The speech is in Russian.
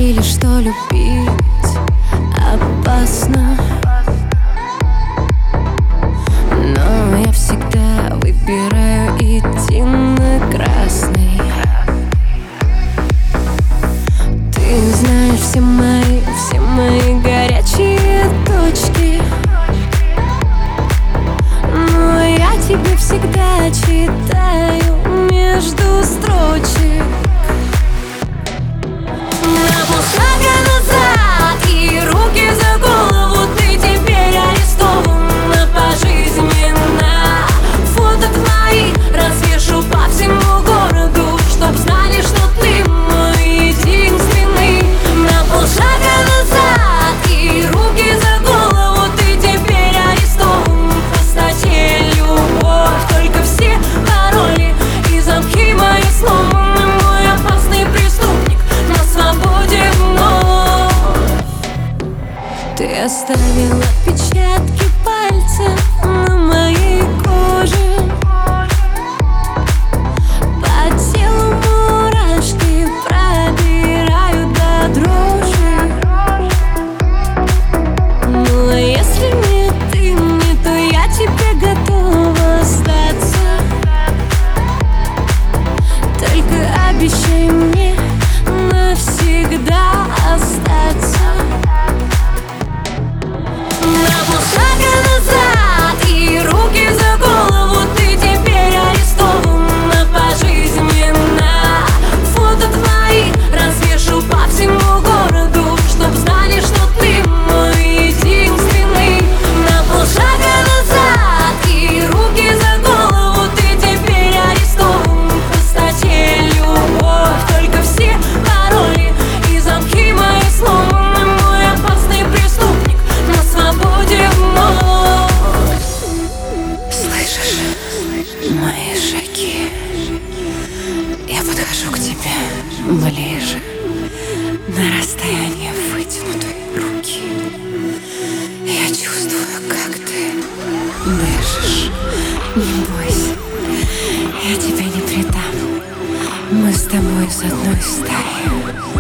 говорили, что любить опасно, но я всегда выбираю идти на красный. Ты знаешь все мои горячие точки, но я тебе всегда читаю между строчек. На полшага назад и руки за голову, ты теперь арестована пожизненно. Фото твои развешу по всему городу, чтоб знали, что ты мой единственный. На полшага назад и руки за голову, ты теперь арестован в простоте. Любовь, только все пароли и замки мои сломаны. Мой опасный преступник на свободе вновь. Ты оставила отпечатки пальцев на моей коже, по телу мурашки пробирают до дрожи. Но если не ты мне, то я тебе готова сдаться. Только обещай мне навсегда остаться. На полшага назад и руки за голову, ты теперь арестована пожизненно. Фото твои развешу по всему городу, чтоб знали, что ты мой единственный. На полшага назад и руки за голову, ты теперь арестован в простоте. Любовь, только все пароли и замки мои сломаны. Мой опасный преступник на свободе вновь. Слышишь мои шаги? Я подхожу к тебе ближе, на расстояние вытянутой руки. Я чувствую, как ты дышишь. Не бойся, я тебя не предам. Мы с тобой из одной стаи.